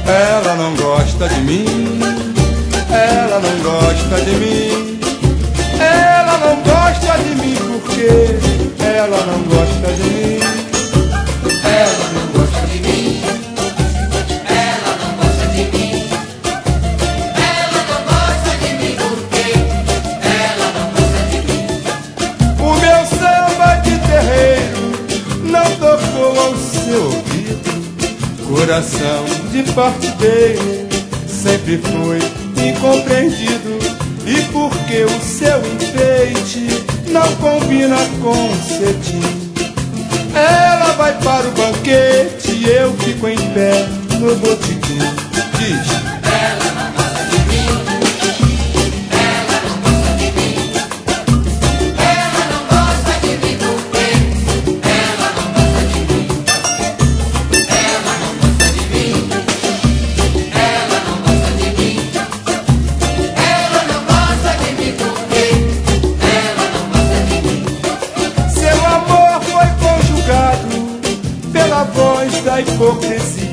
Ela não gosta de mim, ela não gosta de mim, ela não gosta de mim porque ela não gosta de mim. Ela não gosta de mim, ela não gosta de mim, ela não gosta de mim porque ela não gosta de mim. O meu samba de terreiro não tocou ao seu ouvido. Coração de partideiro sempre foi incompreendido. E porque o seu enfeite não combina com cetim, ela vai para o banquete e eu fico em pé no botequim. Diz: Ela não gosta de mim, ela não gosta de mim, ela não gosta de mim porque ela não gosta de mim. Ela não gosta de mim, ela não gosta de mim, ela não gosta de mim porque ela não gosta de mim. seu amor foi conjugado pela voz da hipocrisia.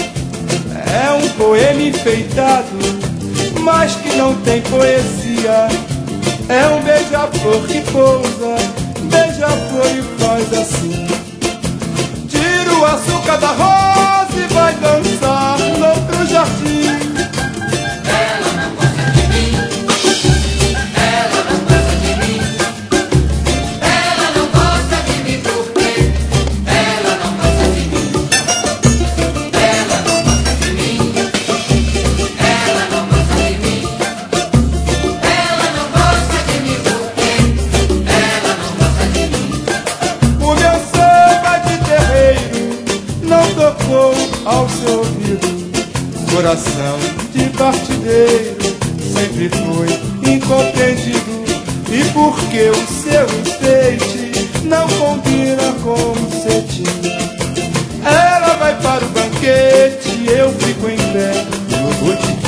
É um poema enfeitado, mas que não tem poesia. É um beija-flor que pousa, beija-flor e faz assim. Tira o açúcar da rosa e vai dançar noutro jardim. Ela não gosta de mim, ela não gosta de mim, ela não gosta de mim porque ela não gosta de mim. Ela não gosta de mim, ela não gosta de mim, ela não gosta de mim porque ela não gosta de mim. O meu samba de terreiro não tocou ao seu ouvido. Coração de partideiro sempre foi incompreendido. E porque o seu enfeite não combina com o cetim, ela vai para o banquete e eu fico em pé no botequim.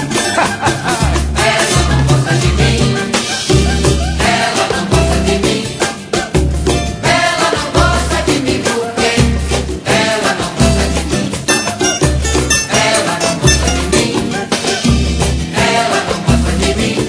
Ela não gosta de mim, ela não gosta de mim, ela não gosta de mim porque ela não gosta de mim. Ela não gosta de mim, ela não gosta de mim,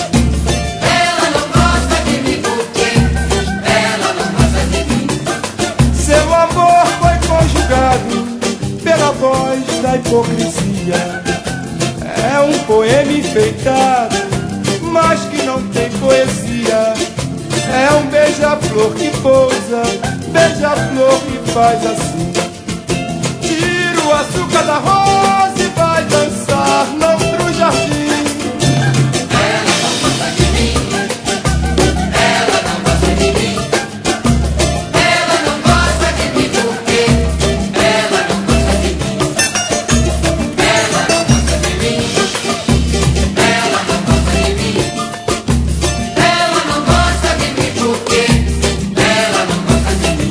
ela não gosta de mim porque ela não gosta de mim. Seu amor foi conjugado pela voz da hipocrisia. É um poema enfeitado, mas que não tem poesia. É um beija-flor que pousa, beija-flor que faz assim. Tira o açúcar da rosa e vai dançar noutro jardim. Ela não gosta de mim, ela não gosta de mim, ela não gosta de mim porque ela não gosta de mim. Ela não gosta de mim, ela não gosta de mim, ela não gosta de mim porque ela não gosta de mim.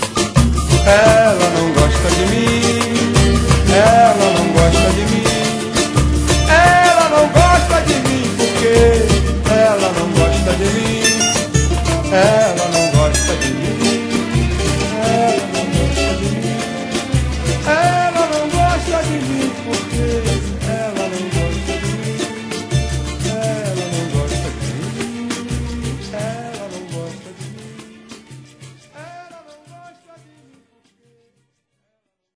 Ela não gosta de mim, ela não gosta de mim, ela não gosta de mim porque ela não gosta de mim. Ela